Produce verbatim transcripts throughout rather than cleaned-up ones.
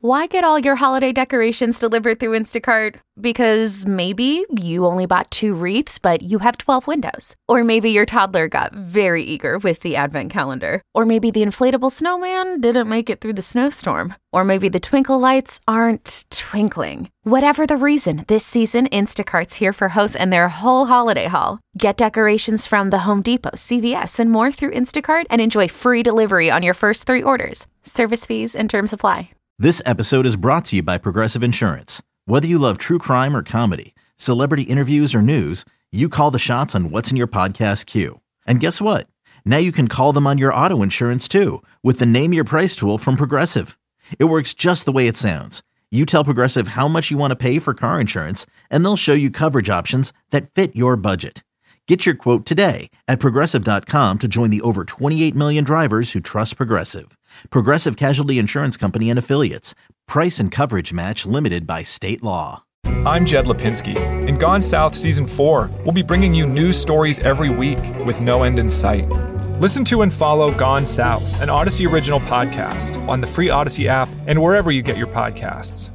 Why get all your holiday decorations delivered through Instacart? Because maybe you only bought two wreaths, but you have twelve windows. Or maybe your toddler got very eager with the advent calendar. Or maybe the inflatable snowman didn't make it through the snowstorm. Or maybe the twinkle lights aren't twinkling. Whatever the reason, this season, Instacart's here for hosts and their whole holiday haul. Get decorations from the Home Depot, C V S, and more through Instacart and enjoy free delivery on your first three orders. Service fees and terms apply. This episode is brought to you by Progressive Insurance. Whether you love true crime or comedy, celebrity interviews or news, you call the shots on what's in your podcast queue. And guess what? Now you can call them on your auto insurance too with the Name Your Price tool from Progressive. It works just the way it sounds. You tell Progressive how much you want to pay for car insurance, and they'll show you coverage options that fit your budget. Get your quote today at Progressive dot com to join the over twenty-eight million drivers who trust Progressive. Progressive Casualty Insurance Company and Affiliates. Price and coverage match limited by state law. I'm Jed Lipinski. In Gone South Season four, we'll be bringing you news stories every week with no end in sight. Listen to and follow Gone South, an Odyssey original podcast on the free Odyssey app and wherever you get your podcasts.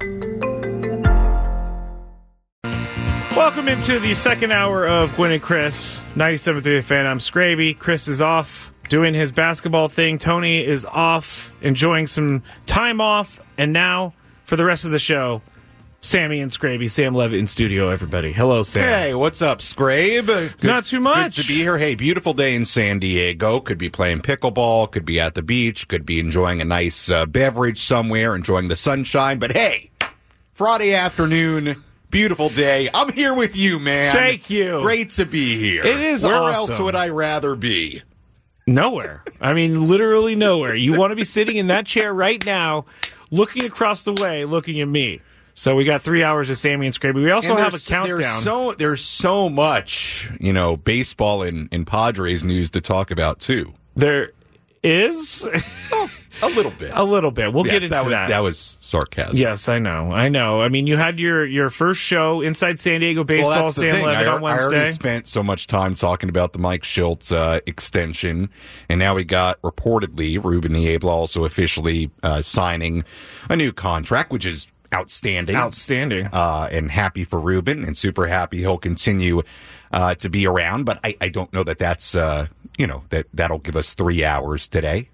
Welcome into the second hour of Gwynn and Chris, ninety-seven point three The Fan. I'm Scraby. Chris is off doing his basketball thing. Tony is off enjoying some time off. And now, for the rest of the show, Sammy and Scraby. Sam Levitt in studio, everybody. Hello, Sam. Hey, what's up, Scrabe? Good, Not too much. Good to be here. Hey, beautiful day in San Diego. Could be playing pickleball, could be at the beach, could be enjoying a nice uh, beverage somewhere, enjoying the sunshine. But hey, Friday afternoon, beautiful day. I'm here with you, man. Thank you. Great to be here. It is Where awesome. else would I rather be? Nowhere. I mean, literally nowhere. You want to be sitting in that chair right now, looking across the way, looking at me. So we got three hours of Sammy and Scraby. We also have a countdown. There's so, there's so much, you know, baseball and, and Padres news to talk about, too. There is? A little bit. A little bit. We'll yes, get into that. Was, that. that was sarcasm. Yes, I know. I know. I mean, you had your, your first show, Inside San Diego Baseball, well, that's the Sam thing. Levitt I, on Wednesday. I already spent so much time talking about the Mike Schultz uh, extension, and now we got, reportedly, Ruben Niebla also officially uh, signing a new contract, which is outstanding. Outstanding. Uh, and happy for Ruben, and super happy he'll continue uh, to be around, but I, I don't know that that's, uh, you know, that, that'll give us three hours today.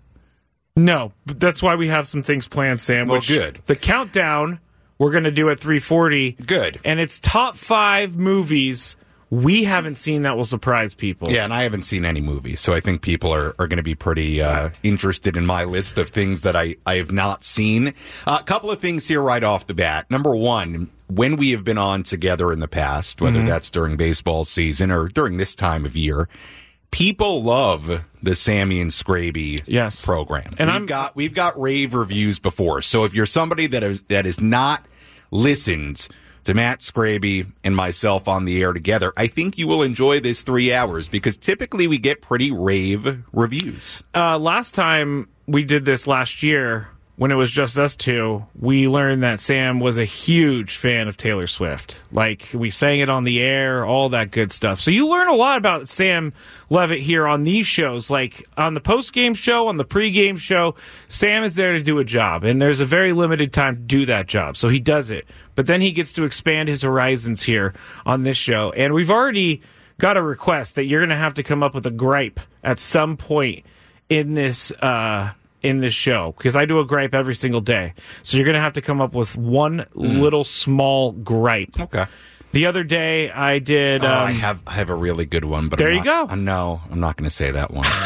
No, but that's why we have some things planned, Sam. Well, which good. The countdown we're going to do at three forty. Good. And it's top five movies we haven't seen that will surprise people. Yeah, and I haven't seen any movies, so I think people are, are going to be pretty uh, interested in my list of things that I, I have not seen. Uh, a couple of things here right off the bat. Number one, when we have been on together in the past, whether mm-hmm. that's during baseball season or during this time of year, people love the Sammy and Scraby yes. program. And we've I'm, got we've got rave reviews before. So if you're somebody that has, that has not listened to Matt Scraby and myself on the air together, I think you will enjoy this three hours because typically we get pretty rave reviews. Uh, last time we did this last year, when it was just us two, we learned that Sam was a huge fan of Taylor Swift. Like, we sang it on the air, all that good stuff. So you learn a lot about Sam Levitt here on these shows. Like, on the post-game show, on the pre-game show, Sam is there to do a job, and there's a very limited time to do that job, so he does it. But then he gets to expand his horizons here on this show. And we've already got a request that you're going to have to come up with a gripe at some point in this uh in this show, because I do a gripe every single day. So you're going to have to come up with one mm. little small gripe. Okay. The other day I did... Oh, um, I have I have a really good one. But there I'm you not, go. Uh, no, I'm not going to say that one.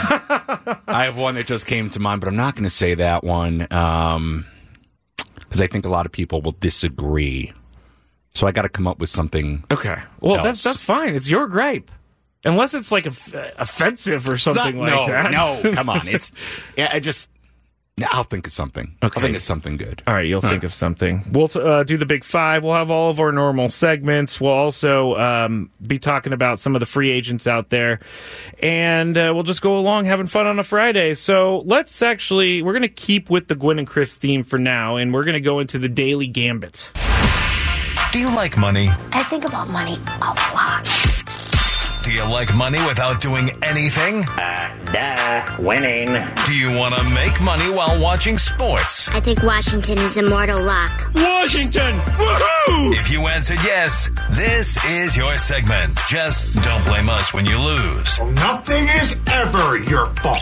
I have one that just came to mind, but I'm not going to say that one um, because I think a lot of people will disagree. So I got to come up with something Okay. Well, else. that's that's fine. It's your gripe. Unless it's like off- offensive or something not, like no, that. No, come on. It's yeah, I just... I'll think of something. Okay. I'll think of something good. All right, you'll think of something. We'll uh, do the Big Five. We'll have all of our normal segments. We'll also um, be talking about some of the free agents out there. And uh, we'll just go along having fun on a Friday. So let's actually, we're going to keep with the Gwynn and Chris theme for now, and we're going to go into the Daily Gambit. Do you like money? I think about money a lot. Do you like money without doing anything? Uh, duh. Winning. Do you want to make money while watching sports? I think Washington is immortal luck. Washington! Woohoo! If you answered yes, this is your segment. Just don't blame us when you lose. Well, nothing is ever your fault.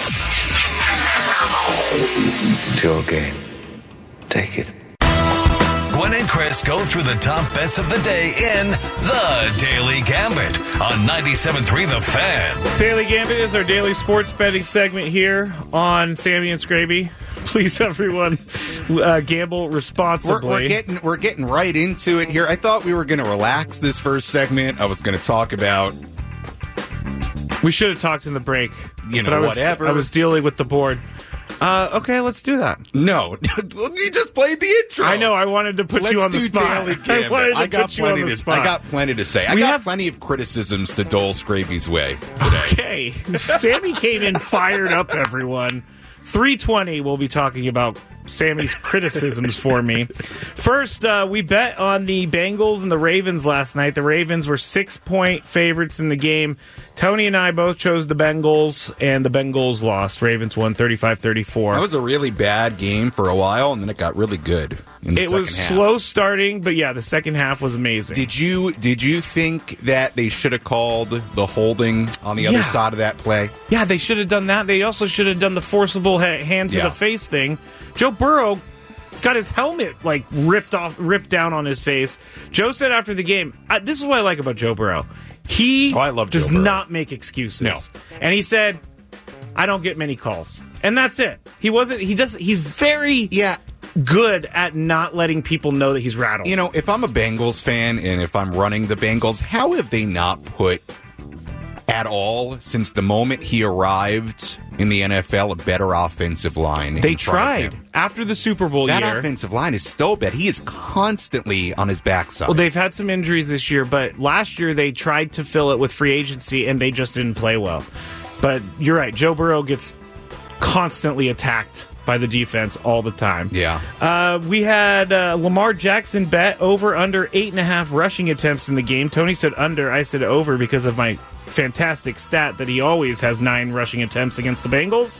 It's your game. Take it. Gwen and Chris go through the top bets of the day in The Daily Gambit on ninety-seven point three The Fan. Daily Gambit is our daily sports betting segment here on Sammy and Scraby. Please, everyone, uh, gamble responsibly. We're, we're getting we're getting right into it here. I thought we were going to relax this first segment. I was going to talk about. We should have talked in the break. You know, but I was, whatever. I was dealing with the board. Uh, okay, let's do that. No, you just played the intro. I know. I wanted to put let's you on the do spot. Daily Gambit. I wanted to I got put you on plenty the to. spot. I got plenty to say. I we got have plenty of criticisms to dole Scraby's way today. Okay, Sammy came in fired up. Everyone, three twenty. We'll be talking about Sammy's criticisms for me. First, uh, we bet on the Bengals and the Ravens last night. The Ravens were six-point favorites in the game. Tony and I both chose the Bengals, and the Bengals lost. Ravens won thirty-five thirty-four. That was a really bad game for a while, and then it got really good in the it second was half. slow starting, but yeah, the second half was amazing. Did you did you think that they should have called the holding on the other Yeah. side of that play? Yeah, they should have done that. They also should have done the forcible ha- hand to Yeah. the face thing. Joe Burrow got his helmet like ripped off, ripped down on his face. Joe said after the game, I, "This is what I like about Joe Burrow. He Oh, I love Joe does Burrow. not make excuses." No. And he said, "I don't get many calls," and that's it. He wasn't. He does. He's very Yeah. good at not letting people know that he's rattled. You know, if I'm a Bengals fan and if I'm running the Bengals, how have they not put at all since the moment he arrived in the N F L a better offensive line? They in front of tried him? after the Super Bowl That year. offensive line is so bad. He is constantly on his backside. Well, they've had some injuries this year, but last year they tried to fill it with free agency, and they just didn't play well. But you're right. Joe Burrow gets constantly attacked by the defense all the time. Yeah. Uh, we had uh, Lamar Jackson bet over under eight and a half rushing attempts in the game. Tony said under. I said over because of my fantastic stat that he always has nine rushing attempts against the Bengals.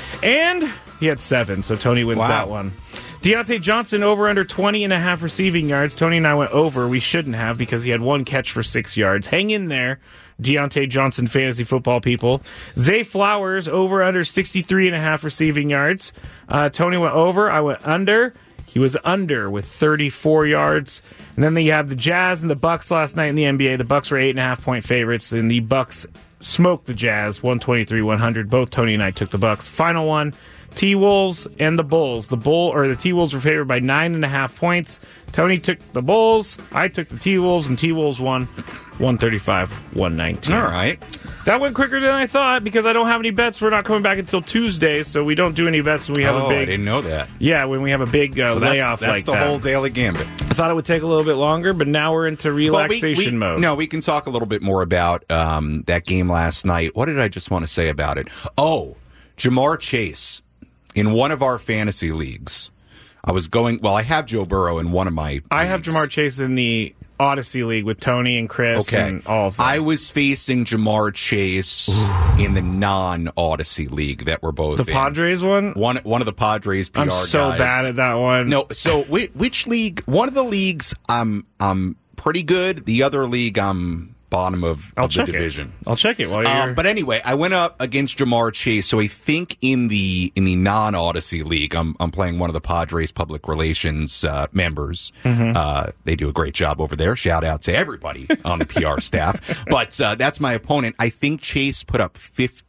And he had seven, so Tony wins Wow. that one. Deontay Johnson over under twenty and a half receiving yards. Tony and I went over. We shouldn't have because he had one catch for six yards. Hang in there, Deontay Johnson fantasy football people. Zay Flowers over under sixty-three and a half receiving yards. Uh, Tony went over. I went under. He was under with thirty-four yards. And then you have the Jazz and the Bucks last night in the N B A. The Bucks were eight and a half point favorites, and the Bucks smoked the Jazz one twenty-three one hundred. Both Tony and I took the Bucks. Final one. T-Wolves and the Bulls. The Bull or the T-Wolves were favored by nine and a half points. Tony took the Bulls. I took the T-Wolves, and T-Wolves won one thirty-five one nineteen. All right. That went quicker than I thought because I don't have any bets. We're not coming back until Tuesday, so we don't do any bets when we have oh, a big. I didn't know that. Yeah, when we have a big uh, So that's, layoff that's like the that. whole Daily Gambit. I thought it would take a little bit longer, but now we're into Well, we- relaxation we- mode. No, we can talk a little bit more about um, that game last night. What did I just want to say about it? Oh, Jamar Chase in one of our fantasy leagues. I was going. Well, I have Joe Burrow in one of my. I have leagues. Jamar Chase in the Odyssey League with Tony and Chris Okay. and all of them. I was facing Jamar Chase in the non-Odyssey League that we're both the in. Padres one? One one of the Padres P R I'm so guys. bad at that one. No, so which, which league? One of the leagues I'm I'm pretty good. The other league I'm bottom of, I'll of the check division. it. I'll check it while you're. Um, but anyway, I went up against Jamar Chase. So I think in the in the non Odyssey League, I'm I'm playing one of the Padres public relations uh, members. Mm-hmm. Uh, they do a great job over there. Shout out to everybody on the P R staff. But uh, that's my opponent. I think Chase put up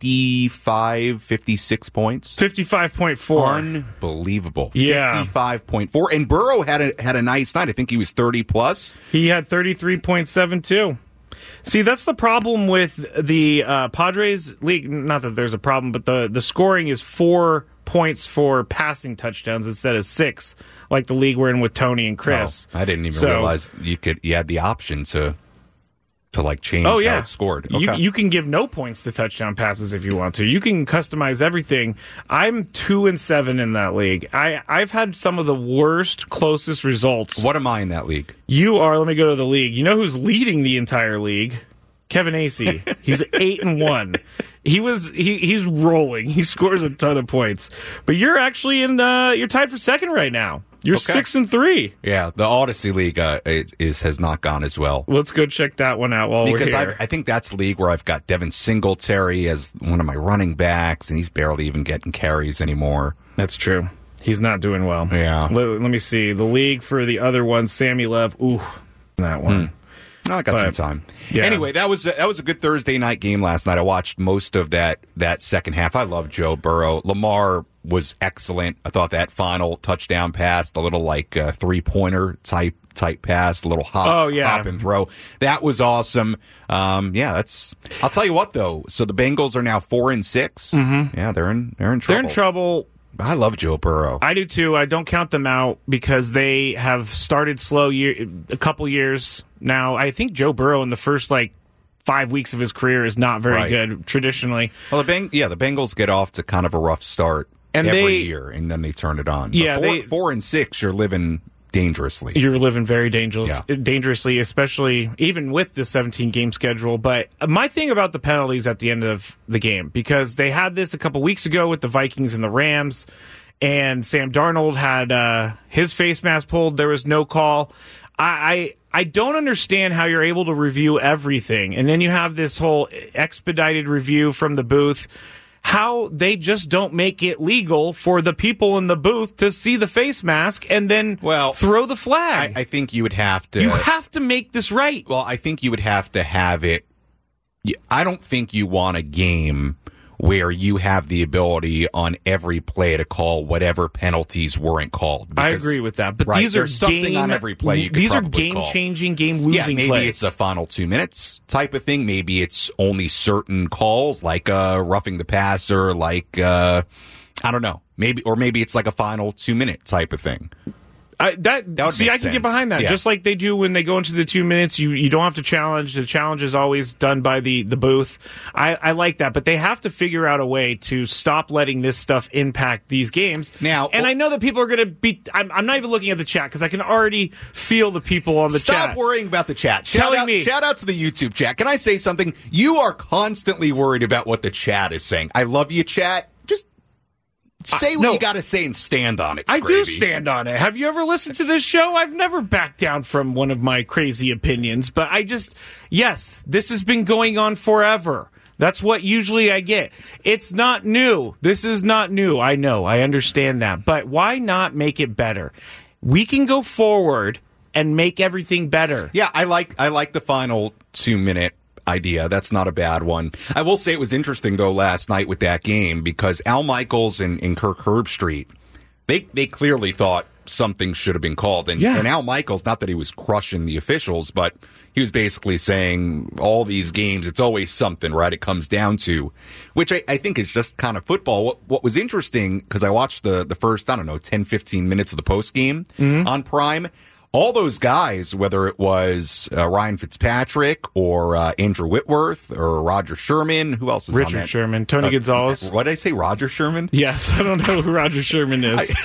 fifty-five, fifty-six points. fifty-five point four. Unbelievable. Yeah. fifty-five point four. And Burrow had a had a nice night. I think he was thirty plus. He had thirty-three point seven two. See, that's the problem with the uh, Padres league. Not that there's a problem, but the, the scoring is four points for passing touchdowns instead of six, like the league we're in with Tony and Chris. Oh, I didn't even So- realize you could. You had the option to to like change Oh how yeah, it scored. You, Okay. you can give no points to touchdown passes if you want to. You can customize everything. I'm two and seven in that league. I I've had some of the worst closest results. What am I in that league? You are. Let me go to the league. You know who's leading the entire league? Kevin Acee. He's eight and one. He was he he's rolling. He scores a ton of points. But you're actually in the you're tied for second right now. You're okay. six and three. Yeah, the Odyssey League uh, is, is has not gone as well. Let's go check that one out while because we're here. I, I think that's the league where I've got Devin Singletary as one of my running backs, and he's barely even getting carries anymore. That's true. He's not doing well. Yeah. Let, let me see. The league for the other one, Sammy Love. Ooh, that one. Hmm. Oh, I got but, some time. Yeah. Anyway, that was a, that was a good Thursday night game last night. I watched most of that that second half. I love Joe Burrow. Lamar was excellent. I thought that final touchdown pass, the little like uh, three pointer type type pass, a little hop, oh, yeah. hop and throw. That was awesome. Um, yeah, that's. I'll tell you what though. So the Bengals are now four and six. Mm-hmm. Yeah, they're in they're in trouble. They're in trouble. I love Joe Burrow. I do too. I don't count them out because they have started slow year, a couple years now. I think Joe Burrow in the first like five weeks of his career is not very right. good traditionally. Well, the Beng- yeah, the Bengals get off to kind of a rough start and every they, year, and then they turn it on. Yeah, but four, they, four and six, you're living dangerously. You're living very dangerous, yeah. dangerously, especially even with the seventeen game schedule. But my thing about the penalties at the end of the game, because they had this a couple weeks ago with the Vikings and the Rams, and Sam Darnold had uh, his face mask pulled. There was no call. I, I I don't understand how you're able to review everything, and then you have this whole expedited review from the booth. How they just don't make it legal for the people in the booth to see the face mask and then well, throw the flag. I, I think you would have to. You have to make this right. Well, I think you would have to have it. I don't think you want a game where you have the ability on every play to call whatever penalties weren't called. Because, I agree with that, but right, these are there's something game, on every play you could these are probably game-changing, game-losing yeah, maybe plays. It's a final two minutes type of thing. Maybe it's only certain calls, like uh, roughing the passer, like uh, I don't know, maybe or maybe it's like a final two minute type of thing. I, that, that see, I can sense. get behind that. Yeah. Just like they do when they go into the two minutes, you, you don't have to challenge. The challenge is always done by the, the booth. I, I like that, but they have to figure out a way to stop letting this stuff impact these games. Now, and well, I know that people are going to be. I'm, I'm not even looking at the chat because I can already feel the people on the stop chat. Stop worrying about the chat. Shout Telling out, me. Shout out to the YouTube chat. Can I say something? You are constantly worried about what the chat is saying. I love you, chat. Just say what no. you got to say and stand on it. I Scravy. do stand on it. Have you ever listened to this show? I've never backed down from one of my crazy opinions, but I just, yes, this has been going on forever. That's what usually I get. It's not new. This is not new. I know. I understand that. But why not make it better? We can go forward and make everything better. Yeah, I like I like the final two minute idea. That's not a bad one. I will say it was interesting, though, last night with that game because Al Michaels and, and Kirk Herbstreit, they, they clearly thought something should have been called. And, yeah. and Al Michaels, not that he was crushing the officials, but he was basically saying all these games, it's always something, right? It comes down to, which I, I think is just kind of football. What, what was interesting, because I watched the, the first, I don't know, ten, fifteen minutes of the post game mm-hmm. on Prime. All those guys, whether it was uh, Ryan Fitzpatrick or uh, Andrew Whitworth or Roger Sherman, who else is Richard on that? Sherman, Tony uh, Gonzalez. What did I say, Roger Sherman? Yes, I don't know who Roger Sherman is. I,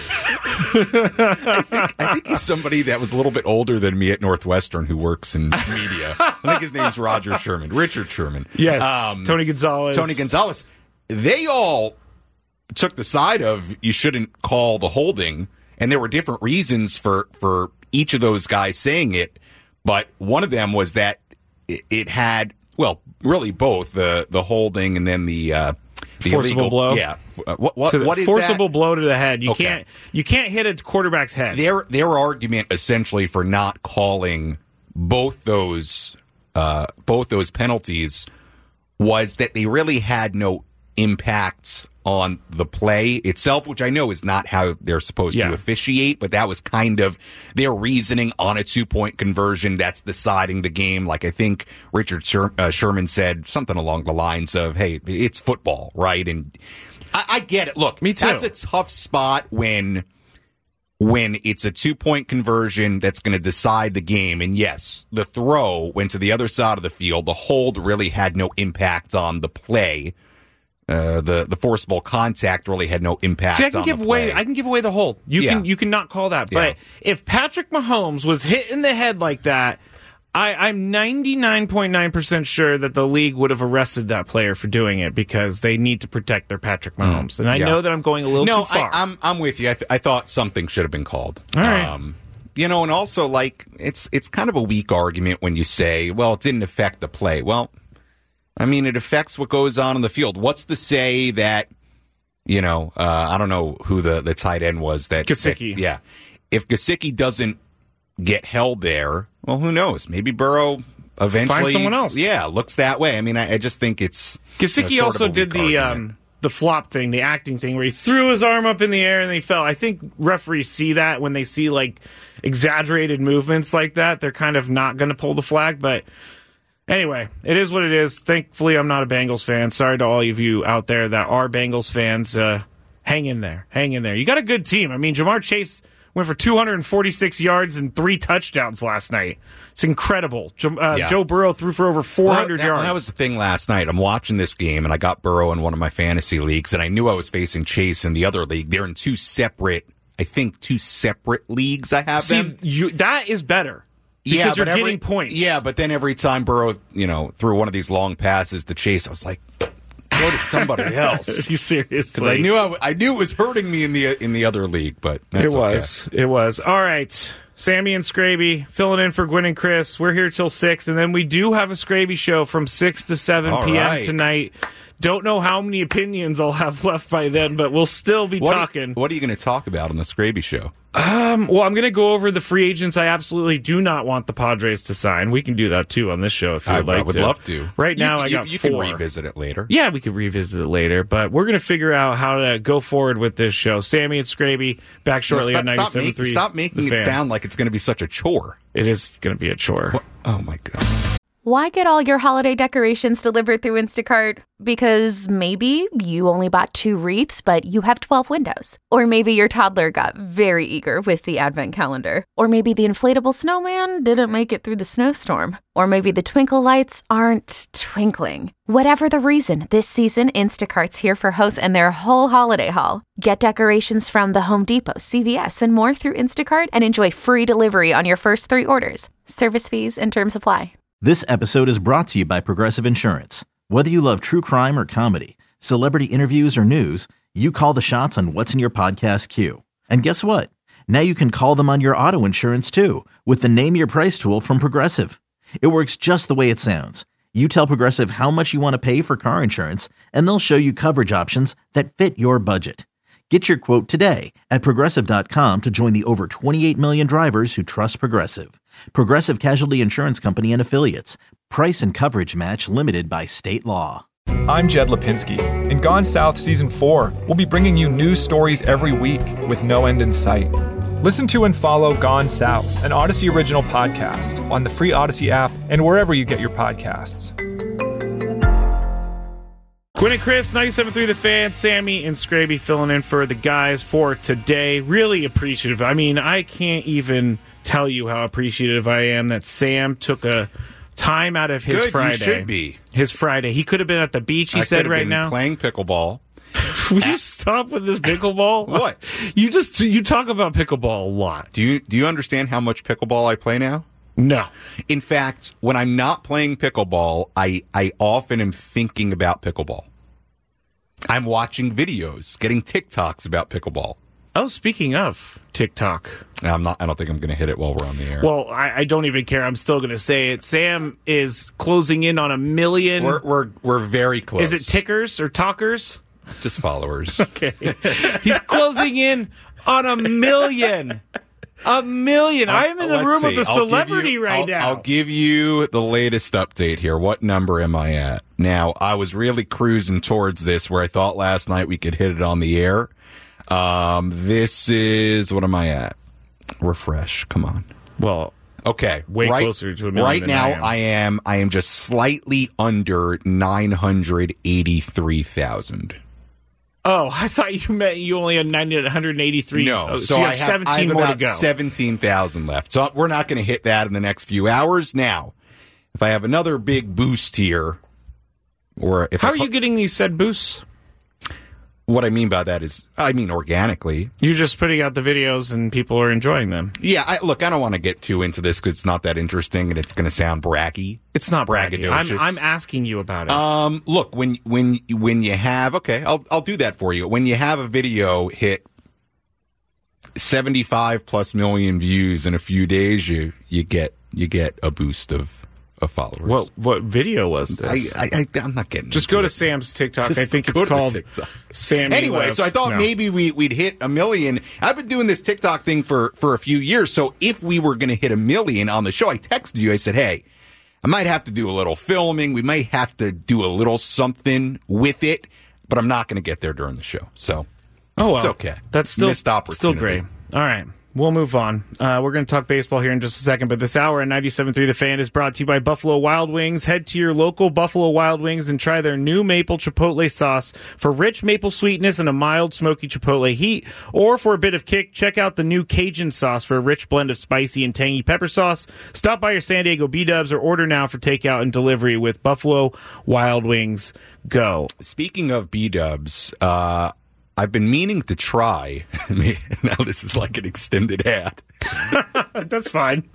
I, think, I think he's somebody that was a little bit older than me at Northwestern who works in media. I think his name's Roger Sherman, Richard Sherman. Yes, um, Tony Gonzalez. Tony Gonzalez. They all took the side of you shouldn't call the holding, and there were different reasons for for each of those guys saying it, but one of them was that it, it had, well, really both the the holding and then the uh, the forcible illegal, blow. Yeah, what what, so what is forcible that? blow to the head? You okay. can't you can't hit a quarterback's head. Their their argument essentially for not calling both those uh, both those penalties was that they really had no impact on the play itself, which I know is not how they're supposed yeah. to officiate, but that was kind of their reasoning on a two-point conversion that's deciding the game. Like I think Richard Sher- uh, Sherman said something along the lines of, hey, it's football, right? And I, I get it. Look, Me too. That's a tough spot when when it's a two-point conversion that's going to decide the game. And yes, the throw went to the other side of the field. The hold really had no impact on the play. Uh, the the forcible contact really had no impact. See, I can on give the away. play. I can give away the hold. You yeah. can you can not call that. But yeah. if Patrick Mahomes was hit in the head like that, I, I'm ninety-nine point nine percent sure that the league would have arrested that player for doing it because they need to protect their Patrick Mahomes. Mm, and I yeah. know that I'm going a little no, too far. I, I'm I'm with you. I, th- I thought something should have been called. All right. Um, you know, and also like it's it's kind of a weak argument when you say, well, it didn't affect the play. Well, I mean, it affects what goes on in the field. What's to say that, you know, uh, I don't know who the, the tight end was that Gesicki. That, yeah. If Gesicki doesn't get held there, well, who knows? Maybe Burrow eventually find someone else. Yeah, looks that way. I mean, I, I just think it's Gesicki you know, also did the um, the flop thing, the acting thing, where he threw his arm up in the air and he fell. I think referees see that when they see like exaggerated movements like that, they're kind of not going to pull the flag. But anyway, it is what it is. Thankfully, I'm not a Bengals fan. Sorry to all of you out there that are Bengals fans. Uh, hang in there, hang in there. You got a good team. I mean, Jamar Chase went for two hundred forty-six yards and three touchdowns last night. It's incredible. Uh, yeah. Joe Burrow threw for over four hundred well, that, yards. That was the thing last night. I'm watching this game, and I got Burrow in one of my fantasy leagues, and I knew I was facing Chase in the other league. They're in two separate, I think, two separate leagues I have See, them. You, that is better. Because yeah, you're every, getting points. Yeah, but then every time Burrow, you know, threw one of these long passes to Chase, I was like, go to somebody else. You seriously? Because I knew I, I knew it was hurting me in the in the other league, but that's it was. Okay. It was. All right, Sammy and Scraby filling in for Gwen and Chris. We're here till six, and then we do have a Scraby show from six to seven All p.m. right. tonight. Don't know how many opinions I'll have left by then, but we'll still be what talking. Are, what are you going to talk about on the Scraby show? Um, well, I'm going to go over the free agents I absolutely do not want the Padres to sign. We can do that, too, on this show if you'd I, like to. I would to. love to. Right you, now, I you, got you four. You can revisit it later. Yeah, we could revisit it later, but we're going to figure out how to go forward with this show. Sammy and Scraby, back shortly no, stop, on ninety-seven point three. Stop, make, stop making it sound like it's going to be such a chore. It is going to be a chore. What? Oh, my God. Why get all your holiday decorations delivered through Instacart? Because maybe you only bought two wreaths, but you have twelve windows. Or maybe your toddler got very eager with the advent calendar. Or maybe the inflatable snowman didn't make it through the snowstorm. Or maybe the twinkle lights aren't twinkling. Whatever the reason, this season, Instacart's here for hosts and their whole holiday haul. Get decorations from the Home Depot, C V S, and more through Instacart and enjoy free delivery on your first three orders. Service fees and terms apply. This episode is brought to you by Progressive Insurance. Whether you love true crime or comedy, celebrity interviews or news, you call the shots on what's in your podcast queue. And guess what? Now you can call them on your auto insurance too with the Name Your Price tool from Progressive. It works just the way it sounds. You tell Progressive how much you want to pay for car insurance, and they'll show you coverage options that fit your budget. Get your quote today at Progressive dot com to join the over twenty-eight million drivers who trust Progressive. Progressive Casualty Insurance Company and Affiliates. Price and coverage match limited by state law. I'm Jed Lipinski. In Gone South Season four, we'll be bringing you news stories every week with no end in sight. Listen to and follow Gone South, an Odyssey original podcast on the free Odyssey app and wherever you get your podcasts. Gwen and Chris, ninety-seven point three The Fan, Sammy and Scraby filling in for the guys for today. Really appreciative. I mean, I can't even tell you how appreciative I am that Sam took a time out of his Good, Friday. You should be. His Friday. He could have been at the beach, he I said right been now. Playing pickleball. Will you stop with this pickleball? What? You just you talk about pickleball a lot. Do you do you understand how much pickleball I play now? No. In fact, when I'm not playing pickleball, I, I often am thinking about pickleball. I'm watching videos, getting TikToks about pickleball. Oh, speaking of TikTok. I'm not. I don't think I'm going to hit it while we're on the air. Well, I, I don't even care. I'm still going to say it. Sam is closing in on a million. We're we're we're very close. Is it tickers or talkers? Just followers. Okay. He's closing in on a million. A million. I'll, I'm in the let's room see. with a I'll celebrity you, right I'll, now. I'll give you the latest update here. What number am I at? Now, I was really cruising towards this where I thought last night we could hit it on the air. Um, this is, what am I at? Refresh. Come on. Well, okay. Way right, closer to a million Right than now, I am. I am, I am just slightly under nine hundred eighty-three thousand. Oh, I thought you meant you only had nine hundred eighty-three. No, oh, so, so you I have have, seventeen I have more about to go. seventeen thousand left. So we're not going to hit that in the next few hours. Now, if I have another big boost here, or if how I are pu- you getting these said boosts? What I mean by that is, I mean organically. You're just putting out the videos and people are enjoying them. Yeah, I, look, I don't want to get too into this because it's not that interesting and it's going to sound braggy. It's not braggy. braggadocious. I'm, I'm asking you about it. Um, look, when when when you have okay, I'll I'll do that for you. When you have a video hit seventy-five plus million views in a few days, you you get you get a boost of. Of followers. What what video was this? I, I, I I'm not getting. Just go it. to Sam's TikTok. Just I think it's go to called TikTok. Sam. Anyway, so I thought no. maybe we we'd hit a million. I've been doing this TikTok thing for for a few years. So if we were going to hit a million on the show, I texted you. I said, "Hey, I might have to do a little filming. We might have to do a little something with it, but I'm not going to get there during the show." So, oh well, it's okay. That's still missed opportunity. Still great. All right. We'll move on. Uh, we're going to talk baseball here in just a second, but this hour on ninety-seven point three The Fan is brought to you by Buffalo Wild Wings. Head to your local Buffalo Wild Wings and try their new maple chipotle sauce for rich maple sweetness and a mild smoky chipotle heat. Or for a bit of kick, check out the new Cajun sauce for a rich blend of spicy and tangy pepper sauce. Stop by your San Diego B-Dubs or order now for takeout and delivery with Buffalo Wild Wings. Go. Speaking of B-Dubs, uh... I've been meaning to try. Now this is like an extended ad. That's fine.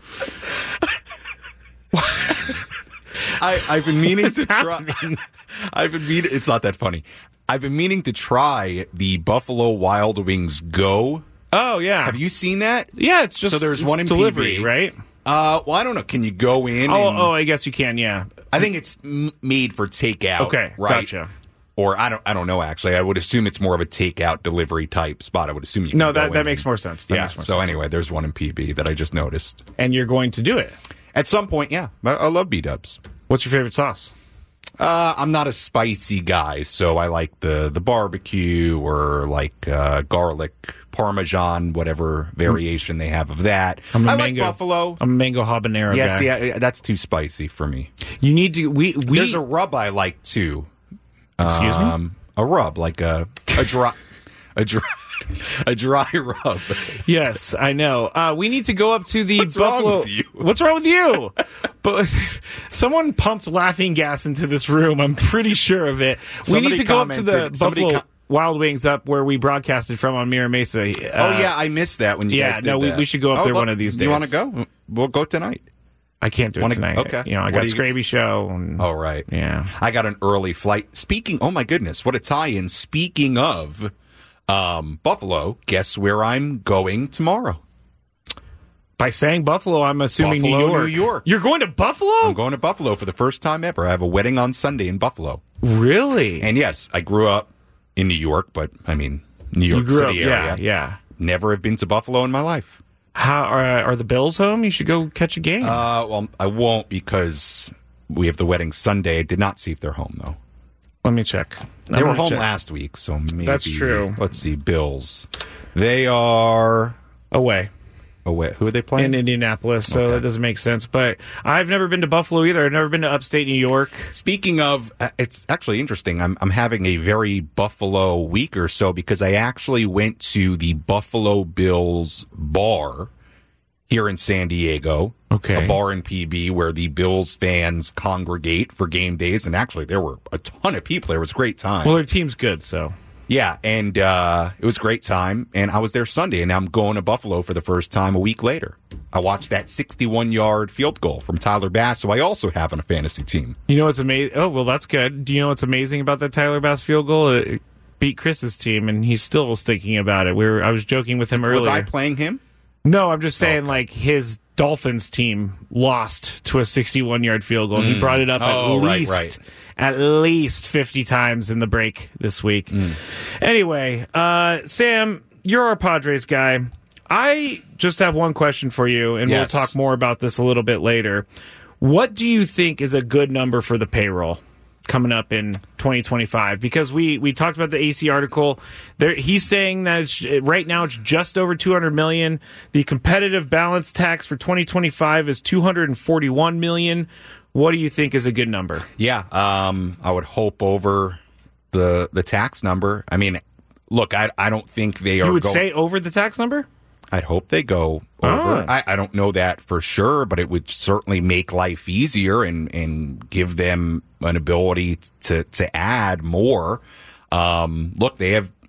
I, I've been meaning to try. I've been meaning. It's not that funny. I've been meaning to try the Buffalo Wild Wings Go. Oh yeah. Have you seen that? Yeah, it's just so there's it's one in delivery, P B, right? Uh, well, I don't know. Can you go in? Oh, and, oh, I guess you can. Yeah. I think it's m- made for takeout. Okay, right? Gotcha. Or I don't, I don't know. Actually, I would assume it's more of a takeout delivery type spot. I would assume you. Can no, go that in that and, makes more sense. That yeah. makes more so sense. anyway, there's one in P B that I just noticed. And you're going to do it at some point. Yeah, I, I love B-Dubs. What's your favorite sauce? Uh, I'm not a spicy guy, so I like the the barbecue or like uh, garlic Parmesan, whatever variation they have of that. I'm a I mango, like buffalo. I'm a mango habanero yes, guy. Yeah, that's too spicy for me. You need to. We we. There's a rub I like too. Excuse um, me. A rub, like a a dry, a dry, a dry rub. Yes, I know. Uh, we need to go up to the What's Buffalo. Wrong with you? What's wrong with you? But someone pumped laughing gas into this room. I'm pretty sure of it. Somebody we need to go up to the Buffalo com- Wild Wings up where we broadcasted from on Mira Mesa. Uh, oh yeah, I missed that when you yeah, guys did no, we, that. we should go up oh, there look, one of these days. You want to go? We'll go tonight. I can't do it Wanna, tonight. Okay. You know, I What got a you, Scraby show. And, oh, right. Yeah. I got an early flight. Speaking, oh my goodness, what a tie-in. Speaking of um, Buffalo, guess where I'm going tomorrow? By saying Buffalo, I'm assuming Buffalo, New York. New York. You're going to Buffalo? I'm going to Buffalo for the first time ever. I have a wedding on Sunday in Buffalo. Really? And yes, I grew up in New York, but I mean, New York you grew City up, area. Yeah, yeah. Never have been to Buffalo in my life. How uh, are the Bills home? You should go catch a game. Uh, well, I won't because we have the wedding Sunday. I did not see if they're home though. Let me check. They I'm were home check. last week, so maybe That's true. Let's see, Bills. They are away. Away. Who are they playing? In Indianapolis, so Okay. that doesn't make sense. But I've never been to Buffalo either. I've never been to upstate New York. Speaking of, uh, it's actually interesting. I'm I'm having a very Buffalo week or so because I actually went to the Buffalo Bills bar here in San Diego. Okay. A bar in P B where the Bills fans congregate for game days. And actually, there were a ton of people there. It was a great time. Well, their team's good, so. Yeah, and uh, it was a great time. And I was there Sunday, and now I'm going to Buffalo for the first time a week later. I watched that sixty-one-yard field goal from Tyler Bass, who I also have on a fantasy team. You know what's amazing? Oh, well, that's good. Do you know what's amazing about that Tyler Bass field goal? It beat Chris's team, and he still was thinking about it. We were, I was joking with him earlier. Was I playing him? No, I'm just saying, Okay. like, his Dolphins team lost to a sixty-one-yard field goal, and he Mm. brought it up Oh, at right, least right. at least fifty times in the break this week. Mm. Anyway, uh, Sam, you're our Padres guy. I just have one question for you, and Yes. we'll talk more about this a little bit later. What do you think is a good number for the payroll coming up in twenty twenty-five? Because we, we talked about the A C article. There, he's saying that it's, right now it's just over two hundred million dollars. The competitive balance tax for twenty twenty-five is two hundred forty-one million dollars. What do you think is a good number? Yeah, um, I would hope over the the tax number. I mean, look, I I don't think they are. You would go- say over the tax number? I'd hope they go over. Oh. I, I don't know that for sure, but it would certainly make life easier and, and give them an ability to to add more. Um, look, they have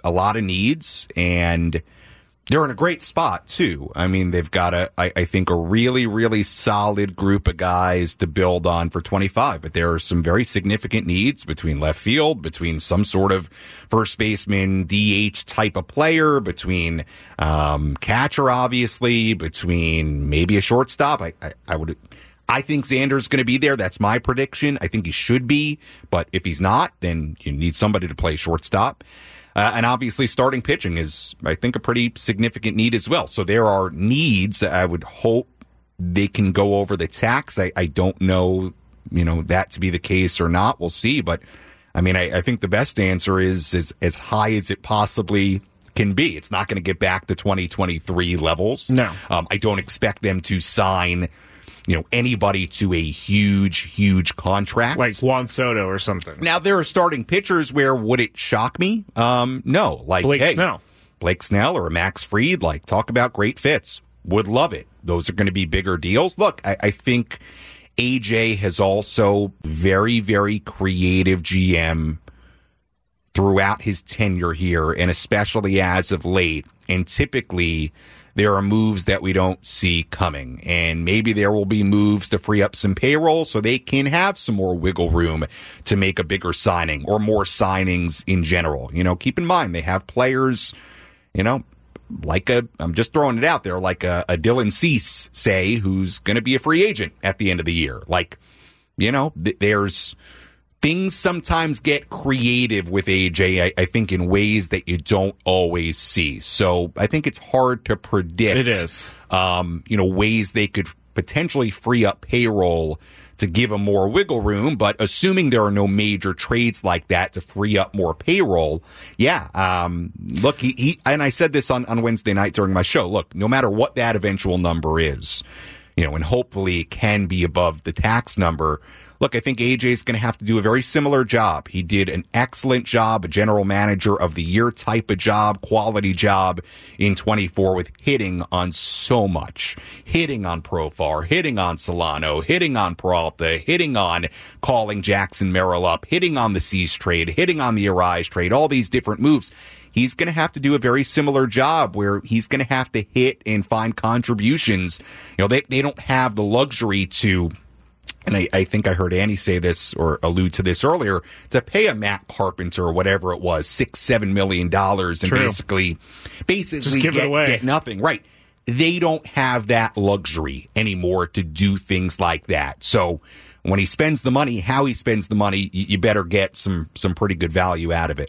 a lot of needs, and they're in a great spot, too. I mean, they've got, a, I, I think, a really, really solid group of guys to build on for twenty-five. But there are some very significant needs between left field, between some sort of first baseman, D H type of player, between um, catcher, obviously, between maybe a shortstop. I, I, I would... I think Xander's going to be there. That's my prediction. I think he should be. But if he's not, then you need somebody to play shortstop. Uh, and obviously starting pitching is, I think, a pretty significant need as well. So there are needs. I would hope they can go over the tax. I, I don't know, you know, that to be the case or not. We'll see. But, I mean, I, I think the best answer is, is as high as it possibly can be. It's not going to get back to twenty twenty-three levels. No. Um, I don't expect them to sign, you know, anybody to a huge, huge contract. Like Juan Soto or something. Now, there are starting pitchers where would it shock me? Um, no. Like, Blake hey, Snell. Blake Snell or a Max Fried, like, talk about great fits. Would love it. Those are going to be bigger deals. Look, I, I think A J has also very, very creative G M throughout his tenure here, and especially as of late. And typically, there are moves that we don't see coming, and maybe there will be moves to free up some payroll so they can have some more wiggle room to make a bigger signing or more signings in general. You know, keep in mind, they have players, you know, like a, I'm just throwing it out there, like a, a Dylan Cease, say, who's going to be a free agent at the end of the year. Like, you know, th- there's... Things sometimes get creative with A J, I, I think, in ways that you don't always see. So I think it's hard to predict. It is. Um, you know, ways they could potentially free up payroll to give them more wiggle room. But assuming there are no major trades like that to free up more payroll, yeah. Um, look, he, he and I said this on, on Wednesday night during my show. Look, no matter what that eventual number is, you know, and hopefully it can be above the tax number. Look, I think A J is going to have to do a very similar job. He did an excellent job, a general manager of the year type of job, quality job in twenty-four with hitting on so much. Hitting on Profar, hitting on Solano, hitting on Peralta, hitting on calling Jackson Merrill up, hitting on the Cease trade, hitting on the Arise trade, all these different moves. He's going to have to do a very similar job where he's going to have to hit and find contributions. You know, they, they don't have the luxury to... And I, I think I heard Annie say this or allude to this earlier, to pay a Matt Carpenter or whatever it was, six, seven million dollars and True. basically, basically give get, it away. get nothing. Right. They don't have that luxury anymore to do things like that. So when he spends the money, how he spends the money, you, you better get some, some pretty good value out of it.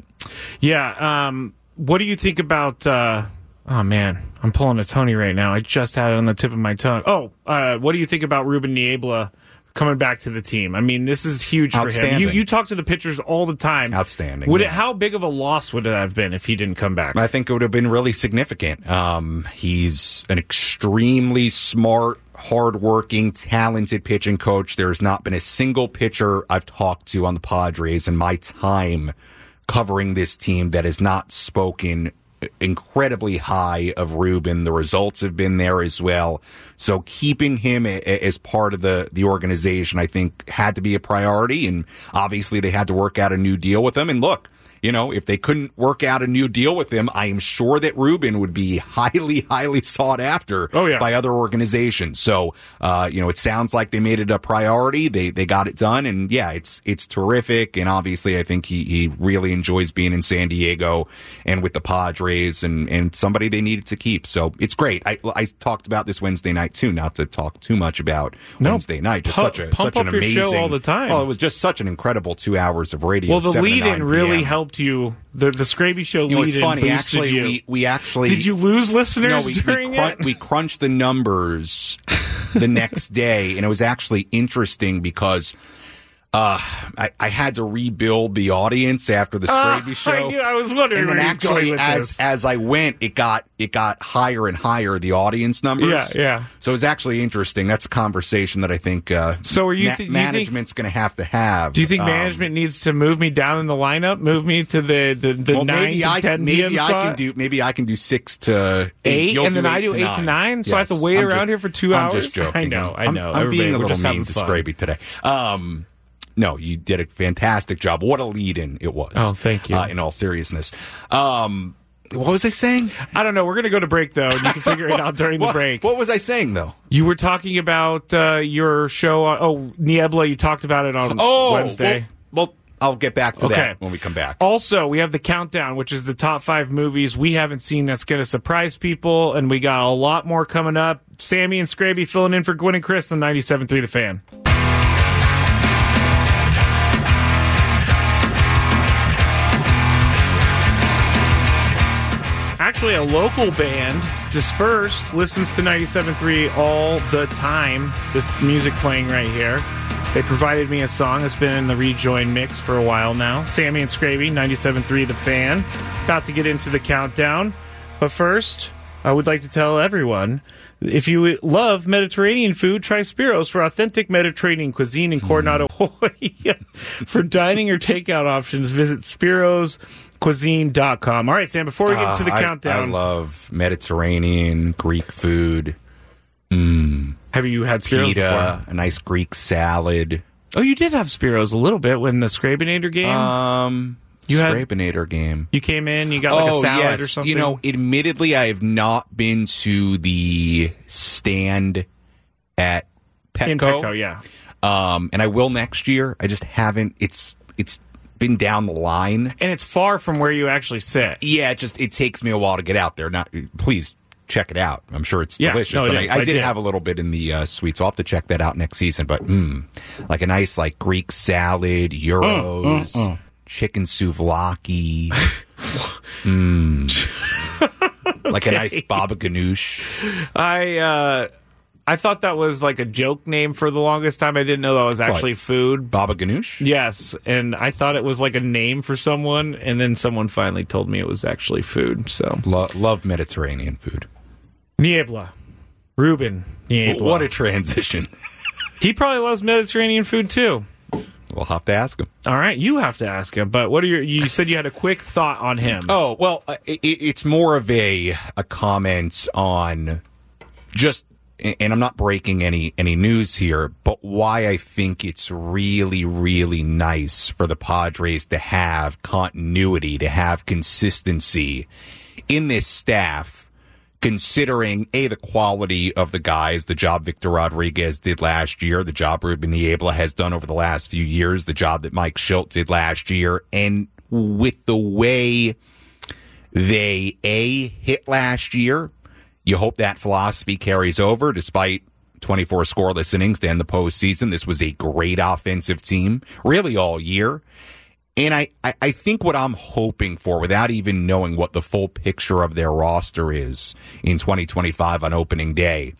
Yeah. Um, what do you think about, uh, oh man, I'm pulling a Tony right now. I just had it on the tip of my tongue. Oh, uh, what do you think about Ruben Niebla coming back to the team? I mean, this is huge for him. You, you talk to the pitchers all the time. Outstanding. Would yeah. it? How big of a loss would it have been if he didn't come back? I think it would have been really significant. Um, he's an extremely smart, hardworking, talented pitching coach. There's not been a single pitcher I've talked to on the Padres in my time covering this team that has not spoken incredibly high of Ruben. The results have been there as well. So keeping him a, a, as part of the, the organization, I think, had to be a priority. And obviously they had to work out a new deal with him. And look, you know, if they couldn't work out a new deal with him, I am sure that Ruben would be highly, highly sought after oh, yeah. by other organizations. So, uh, you know, it sounds like they made it a priority. They they got it done. And yeah, it's it's terrific. And obviously, I think he, he really enjoys being in San Diego and with the Padres and, and somebody they needed to keep. So it's great. I, I talked about this Wednesday night, too, not to talk too much about no, Wednesday night. Just pump, such a pump such an up your amazing show all the time. Well, it was just such an incredible two hours of radio. Well, the lead-in really p.m. helped you. The the Scraby Show you know, lead-in it's funny. boosted Actually, you. we we actually did you lose listeners no, we, during we, crun- it? we crunched the numbers the next day, and it was actually interesting because uh, I, I had to rebuild the audience after the Scraby uh, Show. I, I was wondering and then where he's going actually, with as this. as I went, it got it got higher and higher, the audience numbers. Yeah, yeah. So it was actually interesting. That's a conversation that I think. Uh, so, are you ma- th- management's going to have to have? Do you think um, management needs to move me down in the lineup? Move me to the the, the well, nine maybe to I, ten maybe p.m. I spot? can do maybe I can do six to eight, eight You'll and do then I eight do to eight nine. to nine. So yes. I have to wait I'm around just, here for two I'm hours. just joking. I know, I know. I'm, I'm being a We're little just mean having to fun. Scraby today. Um, no, you did a fantastic job. What a lead-in it was. Oh, thank you. Uh, in all seriousness. Um, what was I saying? I don't know. We're going to go to break, though, and you can figure it out during what, the break. What was I saying, though? You were talking about uh, your show. On, oh, Niebla, you talked about it on oh, Wednesday. Well, well, I'll get back to okay. that when we come back. Also, we have the countdown, which is the top five movies we haven't seen that's going to surprise people, and we got a lot more coming up. Sammy and Scraby filling in for Gwen and Chris on ninety-seven point three The Fan. Actually, a local band, Dispersed, listens to ninety-seven point three all the time. This music playing right here. They provided me a song that's been in the Rejoin mix for a while now. Sammy and Scraby, ninety-seven point three The Fan. About to get into the countdown. But first, I would like to tell everyone, if you love Mediterranean food, try Spiros for authentic Mediterranean cuisine in Coronado. Mm. For dining or takeout options, visit spiros cuisine dot com. All right, Sam, before we get uh, to the I, countdown. I love Mediterranean, Greek food. Mm. Have you had Spiros Pita, before? A nice Greek salad. Oh, you did have Spiros a little bit when the Scrabinator game? Um, you Scrabinator had, game. You came in, you got like oh, a salad yes. or something? You know, admittedly, I have not been to the stand at Petco. In Petco, yeah. Um, and I will next year. I just haven't. It's it's been down the line. And it's far from where you actually sit. Yeah, it just it takes me a while to get out there. Not please check it out. I'm sure it's yeah, delicious. No, it and is. I, I, I did, did have a little bit in the uh, sweet, so I'll have to check that out next season. But mm, like a nice like Greek salad, gyros, mm, mm, mm. chicken souvlaki, mm. okay. Like a nice baba ganoush. I uh, I thought that was like a joke name for the longest time. I didn't know that was actually what? food. Baba ganoush? Yes, and I thought it was like a name for someone, and then someone finally told me it was actually food. So Lo- love Mediterranean food. Niebla. Ruben Niebla. What a transition. He probably loves Mediterranean food too. We'll have to ask him. All right, you have to ask him. But what are your? You said you had a quick thought on him. Oh well, it, it's more of a a comment on just, and I'm not breaking any any news here, but why I think it's really really nice for the Padres to have continuity, to have consistency in this staff. Considering, A, the quality of the guys, the job Victor Rodriguez did last year, the job Ruben Niebla has done over the last few years, the job that Mike Shildt did last year, and with the way they, A, hit last year, you hope that philosophy carries over despite twenty-four scoreless innings to end the postseason. This was a great offensive team, really all year. And I, I, I think what I'm hoping for, without even knowing what the full picture of their roster is in twenty twenty-five on opening day,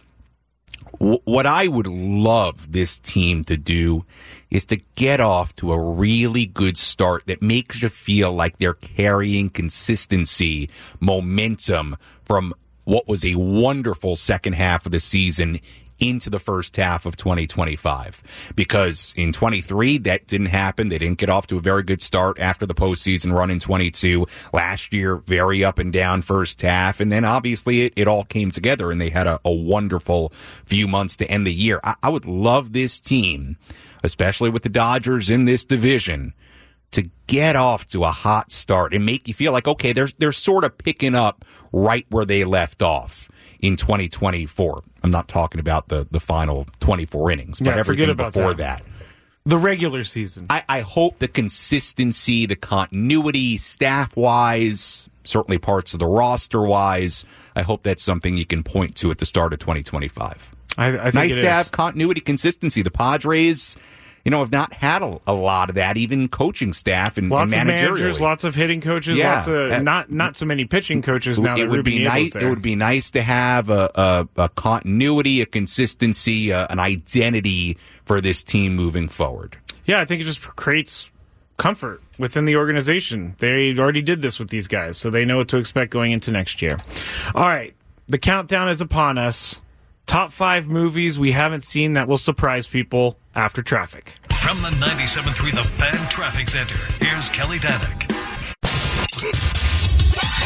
w- what I would love this team to do is to get off to a really good start that makes you feel like they're carrying consistency, momentum from what was a wonderful second half of the season into the first half of twenty twenty-five. Because in twenty-three, that didn't happen. They didn't get off to a very good start after the postseason run in twenty-two. Last year, very up and down first half. And then obviously it, it all came together and they had a, a wonderful few months to end the year. I, I would love this team, especially with the Dodgers in this division, to get off to a hot start and make you feel like, okay, they're, they're sort of picking up right where they left off in twenty twenty-four. I'm not talking about the, the final twenty-four innings, but yeah, everything about before that. that. The regular season. I, I hope the consistency, the continuity, staff-wise, certainly parts of the roster-wise, I hope that's something you can point to at the start of twenty twenty-five. I, I think nice it to is. have continuity, consistency. The Padres, you know, have not had a, a lot of that, even coaching staff and, lots and of managers, lots of hitting coaches, yeah. lots of not not so many pitching coaches now. It that would Ruben be Niebla's nice. there. It would be nice to have a, a, a continuity, a consistency, a, an identity for this team moving forward. Yeah, I think it just creates comfort within the organization. They already did this with these guys, so they know what to expect going into next year. All right, the countdown is upon us. Top five movies we haven't seen that will surprise people after traffic. From the ninety-seven point three The Fan Traffic Center, here's Kelly Danick.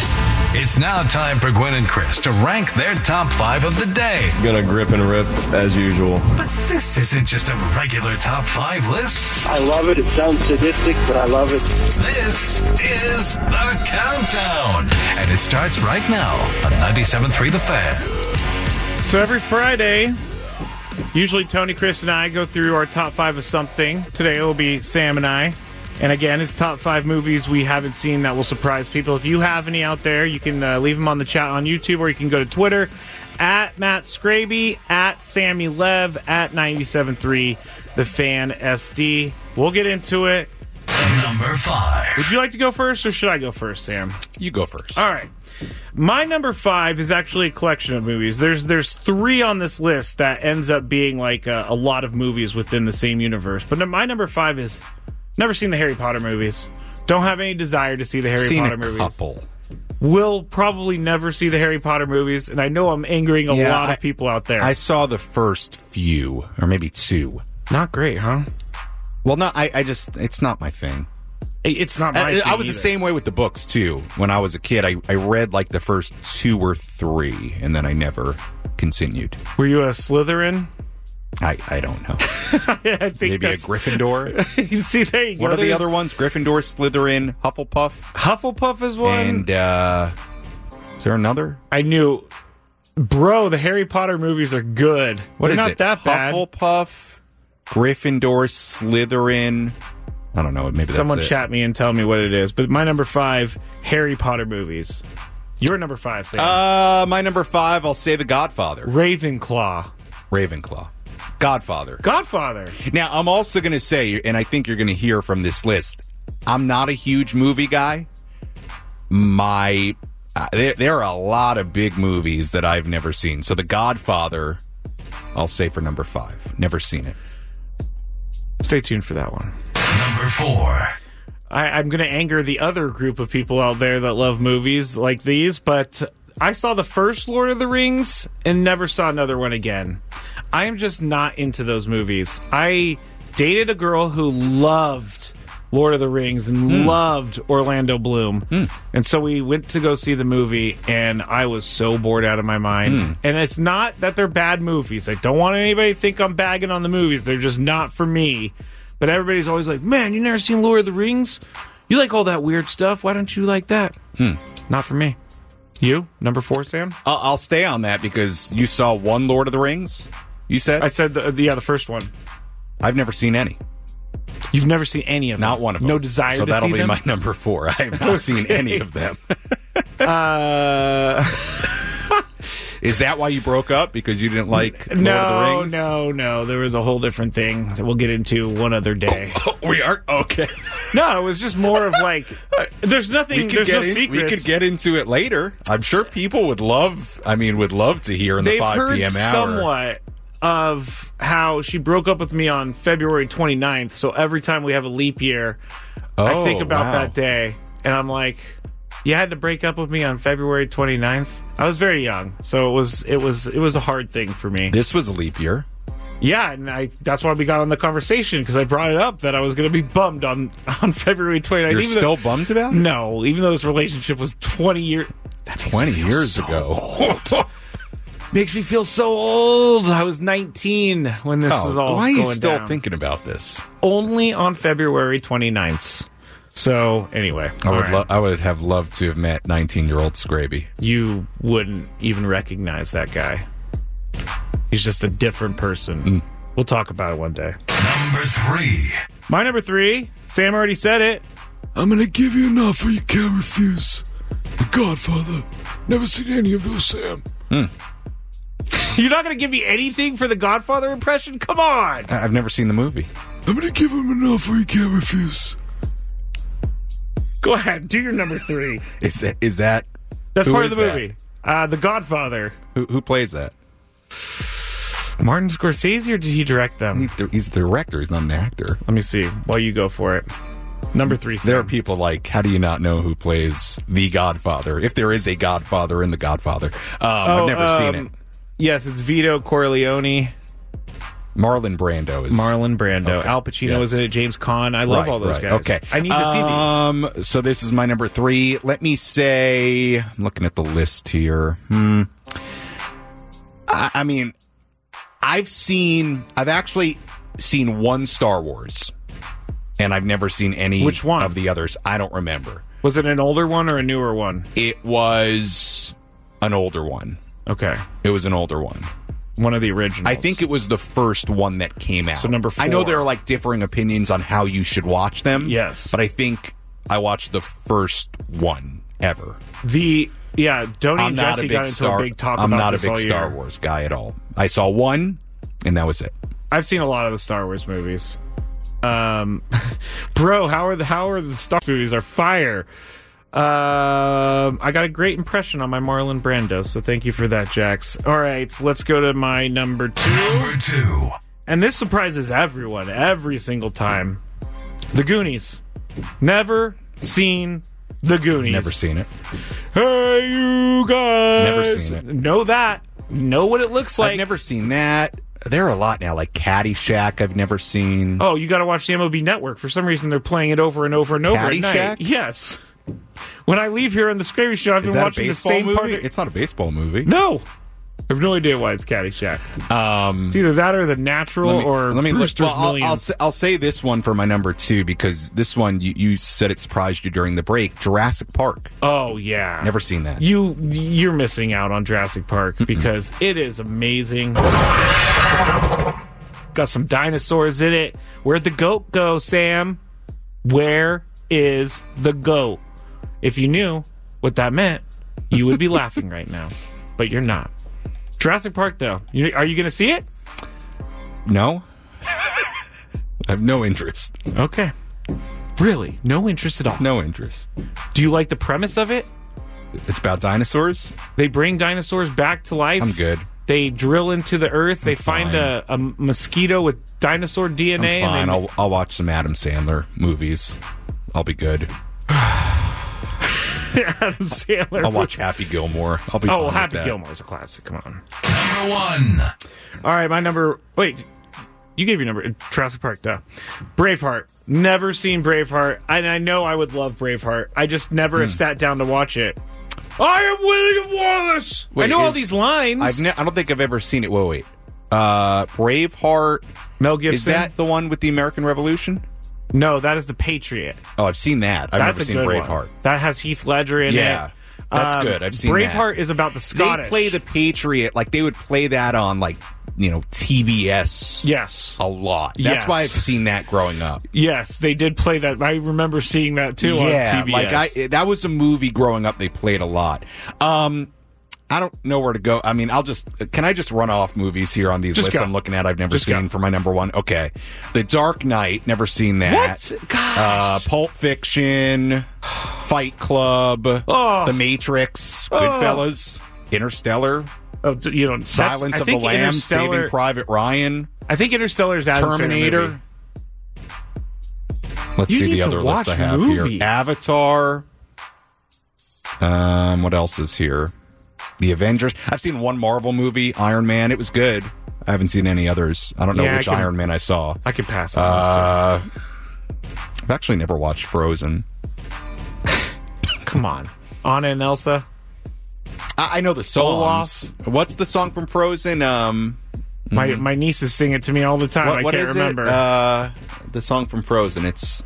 It's now time for Gwen and Chris to rank their top five of the day. Gonna grip and rip as usual. But this isn't just a regular top five list. I love it. It sounds sadistic, but I love it. This is The Countdown. And it starts right now on ninety-seven point three The Fan. So every Friday, usually Tony, Chris, and I go through our top five of something. Today it will be Sam and I. And again, it's top five movies we haven't seen that will surprise people. If you have any out there, you can uh, leave them on the chat on YouTube, or you can go to Twitter, at Matt Scraby, at Sammy Lev, at ninety-seven point three The Fan S D. We'll get into it. Number five. Would you like to go first, or should I go first, Sam? You go first. All right. My number five is actually a collection of movies. There's there's three on this list that ends up being like a, a lot of movies within the same universe. But my number five is... Never seen the Harry Potter movies. Don't have any desire to see the Harry seen Potter a movies. Couple. Will probably never see the Harry Potter movies, and I know I'm angering a yeah, lot I, of people out there. I saw the first few, or maybe two. Not great, huh? Well, no, I, I just, it's not my thing. It's not my I, thing I was either. the same way with the books, too. When I was a kid, I, I read like the first two or three, and then I never continued. Were you a Slytherin? I, I don't know. I think Maybe that's... a Gryffindor. See, there you go. What are There's... the other ones? Gryffindor, Slytherin, Hufflepuff. Hufflepuff is one. And, uh, is there another? I knew. Bro, the Harry Potter movies are good. What They're is not it? that bad. Hufflepuff, Gryffindor, Slytherin. I don't know. Maybe Someone that's it. chat me and tell me what it is. But my number five, Harry Potter movies. Your number five, Sam. Uh, my number five, I'll say The Godfather. Ravenclaw. Ravenclaw. Godfather. Godfather. Now, I'm also going to say, and I think you're going to hear from this list, I'm not a huge movie guy. My, uh, there, there are a lot of big movies that I've never seen. So The Godfather, I'll say for number five. Never seen it. Stay tuned for that one. Number four. I, I'm going to anger the other group of people out there that love movies like these, but I saw the first Lord of the Rings and never saw another one again. I am just not into those movies. I dated a girl who loved Lord of the Rings and mm. loved Orlando Bloom. Mm. And so we went to go see the movie, and I was so bored out of my mind. Mm. And it's not that they're bad movies. I don't want anybody to think I'm bagging on the movies. They're just not for me. But everybody's always like, man, you never seen Lord of the Rings? You like all that weird stuff. Why don't you like that? Mm. Not for me. You? Number four, Sam? I'll, I'll stay on that because you saw one Lord of the Rings, you said? I said, the, the, yeah, the first one. I've never seen any. You've never seen any of them? Not one of them. No desire so to see them? So that'll be my number four. I have not okay. seen any of them. uh... Is that why you broke up? Because you didn't like Lord no, of the Rings? No, no, There was a whole different thing that we'll get into one other day. Oh, oh, we are? Okay. No, it was just more of like, there's nothing, there's no in, secrets. We could get into it later. I'm sure people would love, I mean, would love to hear in the They've five p.m. hour. They've heard somewhat of how she broke up with me on February twenty-ninth, so every time we have a leap year, oh, I think about wow. that day, and I'm like... You had to break up with me on February twenty-ninth. I was very young, so it was it was it was a hard thing for me. This was a leap year. Yeah, and I that's why we got on the conversation, because I brought it up that I was going to be bummed on, on February twenty-ninth. You're even still though, bummed about it? No, even though this relationship was twenty years... twenty years so ago. Makes me feel so old. I was nineteen when this oh, was all why are going you still down. thinking about this? Only on February twenty-ninth. So, anyway. I would, right. lo- I would have loved to have met nineteen-year-old Scraby. You wouldn't even recognize that guy. He's just a different person. Mm. We'll talk about it one day. Number three. My number three, Sam already said it. I'm going to give you an offer you can't refuse. The Godfather. Never seen any of those, Sam. Mm. You're not going to give me anything for the Godfather impression? Come on! I- I've never seen the movie. I'm going to give him an offer you can't refuse. Go ahead, do your number three. Is that... Is that That's part of the that? movie. Uh, the Godfather. Who, who plays that? Martin Scorsese, or did he direct them? He's the, he's the director. He's not an actor. Let me see while you go for it. Number three. Sam. There are people like, how do you not know who plays the Godfather? If there is a Godfather in the Godfather. Um, oh, I've never um, seen it. Yes, it's Vito Corleone. Marlon Brando is Marlon Brando. Okay. Al Pacino Yes. was in it. James Caan. I love Right, all those right. guys. Okay. I need to see these. Um, so this is my number three. Let me say, I'm looking at the list here. Hmm. I, I mean, I've seen, I've actually seen one Star Wars, and I've never seen any Which one? of the others. I don't remember. Was it an older one or a newer one? It was an older one. Okay. It was an older one. One of the originals. I think it was the first one that came out. So number four. I know there are like differing opinions on how you should watch them. Yes. But I think I watched the first one ever. The, yeah, Donnie I'm and not Jesse a big got into Star. a big talk I'm about not a this big all Star year. Wars guy at all. I saw one, and that was it. I've seen a lot of the Star Wars movies. Um, bro, how are the how are the Star Wars movies? Are fire. Um, I got a great impression on my Marlon Brando, so thank you for that, Jax. All right, so let's go to my number two. Number two. And this surprises everyone every single time. The Goonies. Never seen The Goonies. Never seen it. Hey, you guys. Never seen it. Know that. Know what it looks like. I've never seen that. There are a lot now, like Caddyshack. I've never seen. Oh, you got to watch the M O B Network. For some reason, they're playing it over and over and over at Caddyshack? night. Yes. When I leave here on the Scary Show, I've Is been that a watching the baseball same movie? part. Of... It's not a baseball movie. No. I have no idea why it's Caddyshack. Um, It's either that or The Natural let me, or let me Brewster's well, I'll, I'll, Millions. say, I'll say this one for my number two because this one you, you said it surprised you during the break. Jurassic Park. Oh yeah, Never seen that. You you're missing out on Jurassic Park because it is amazing. Got some dinosaurs in it. Where'd the goat go, Sam? Where is the goat? If you knew what that meant, you would be laughing right now, but you're not. Jurassic Park, though, you, are you going to see it? No. I have no interest. Okay. Really? No interest at all? No interest. Do you like the premise of it? It's about dinosaurs? They bring dinosaurs back to life. I'm good. They drill into the earth. They I'm find fine. a, a mosquito with dinosaur D N A. I'm fine. And they, I'll, I'll watch some Adam Sandler movies. I'll be good. Adam Sandler. I'll watch Happy Gilmore. I'll be Oh, fine well, with Happy that. Gilmore's a classic. Come on. Number one. All right, my number. Wait, you gave your number. Jurassic Park, duh. Braveheart. Never seen Braveheart. And I know I would love Braveheart. I just never Hmm. have sat down to watch it. I am William Wallace. Wait, I know all is- these lines. I've ne- I don't think I've ever seen it. Wait, wait. Uh, Braveheart. Mel Gibson. Is that the one with the American Revolution? No, that is The Patriot. Oh, I've seen that. I've That's never a seen good Braveheart. one. That has Heath Ledger in Yeah. it. That's Um, good. I've seen Braveheart that. is about the Scottish. They play the Patriot like they would play that on like you know T B S. Yes, a lot. That's Yes. why I've seen that growing up. Yes, they did play that. I remember seeing that too yeah, on T B S. like I that was a movie growing up. They played a lot. Um, I don't know where to go. I mean, I'll just can I just run off movies here on these Just lists go. I'm looking at. I've never Just seen go. for my number one. Okay, The Dark Knight. Never seen that. What? Gosh. Uh, Pulp Fiction, Fight Club, Oh. The Matrix, Oh. Goodfellas, Interstellar, Oh, t- you know, that's- Silence I of the think Lambs, Interstellar- Saving Private Ryan, I think Interstellar is Adam's favorite Terminator. movie. Let's You see need the to other watch list I have movies. here. Avatar. Um, what else is here? The Avengers. I've seen one Marvel movie, Iron Man. It was good. I haven't seen any others. I don't know Yeah, I which can- Iron Man I saw. I could pass on Uh, I've actually never watched Frozen. those two. Come on, Anna and Elsa. I, I know the songs. What's the song from Frozen? Um, My my nieces sing it to me all the time. what, I what can't is remember. it? Uh, the song from Frozen. It's.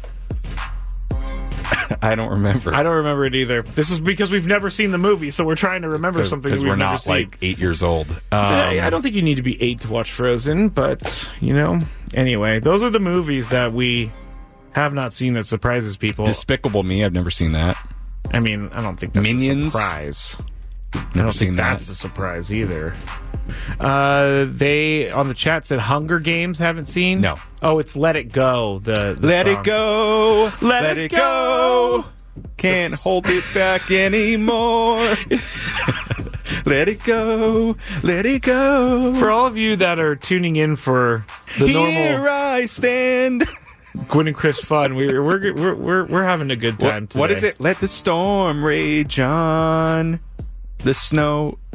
I don't remember. I don't remember it either. This is because we've never seen the movie, so we're trying to remember something that because we've we're never not seen. like eight years old. Um, I I don't think you need to be eight to watch Frozen, but you know. Anyway, those are the movies that we have not seen that surprises people. Despicable Me. I've never seen that. I mean, I don't think that's Minions? a surprise. I Never don't seen think that. that's a surprise either. Uh, they on the chat said Hunger Games haven't seen. No. Oh, it's Let It Go. The, the Let song. it go. Let, Let it it go. go. Can't hold it back anymore. Let it go. Let it go. For all of you that are tuning in for the Here normal I stand. Gwen and Chris fun, we're we're we're we're, we're having a good time What, today. what is it? Let the storm rage on. The snow.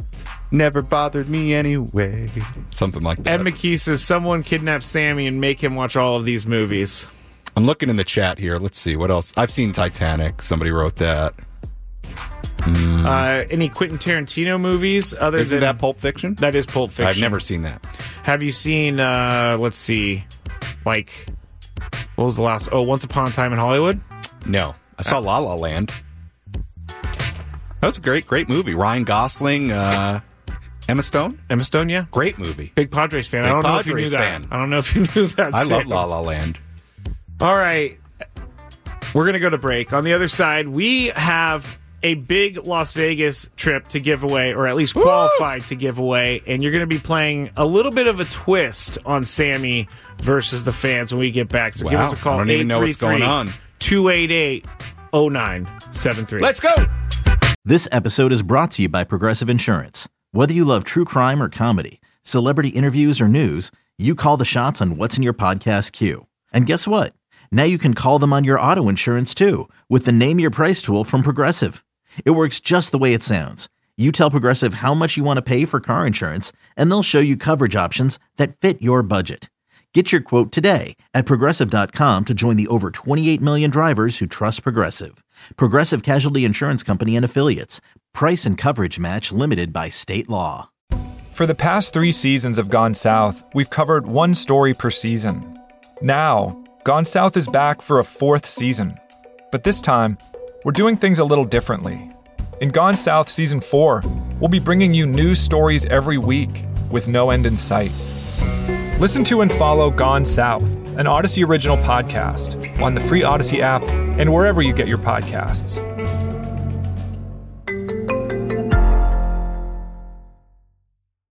Never bothered me anyway. Something like that. Ed McKee says someone kidnap Sammy and make him watch all of these movies. I'm looking in the chat here. Let's see. What else? I've seen Titanic. Somebody wrote that. Mm. Uh, any Quentin Tarantino movies other Isn't than that Pulp Fiction? That is Pulp Fiction. I've never seen that. Have you seen, uh, let's see, like, what was the last? Oh, Once Upon a Time in Hollywood? No. I saw La La Land. That was a great, great movie. Ryan Gosling, uh, Emma Stone? Emma Stone, yeah. Great movie. Big Padres fan. Big I don't Padres know if you knew fan. that. I don't know if you knew that. I Sam. love La La Land. All right. We're going to go to break. On the other side, we have a big Las Vegas trip to give away, or at least qualified Woo! to give away, and you're going to be playing a little bit of a twist on Sammy versus the fans when we get back. So wow. give us a call. I don't even know what's going on. two eight eight, oh nine seven three. Let's go! This episode is brought to you by Progressive Insurance. Whether you love true crime or comedy, celebrity interviews or news, you call the shots on what's in your podcast queue. And guess what? Now you can call them on your auto insurance too with the Name Your Price tool from Progressive. It works just the way it sounds. You tell Progressive how much you want to pay for car insurance, and they'll show you coverage options that fit your budget. Get your quote today at Progressive dot com to join the over twenty-eight million drivers who trust Progressive. Progressive Casualty Insurance Company and Affiliates. Price and coverage match limited by state law. For the past three seasons of Gone South, we've covered one story per season. Now, Gone South is back for a fourth season. But this time, we're doing things a little differently. In Gone South Season four, we'll be bringing you new stories every week with no end in sight. Listen to and follow Gone South, an Odyssey original podcast, on the free Odyssey app and wherever you get your podcasts.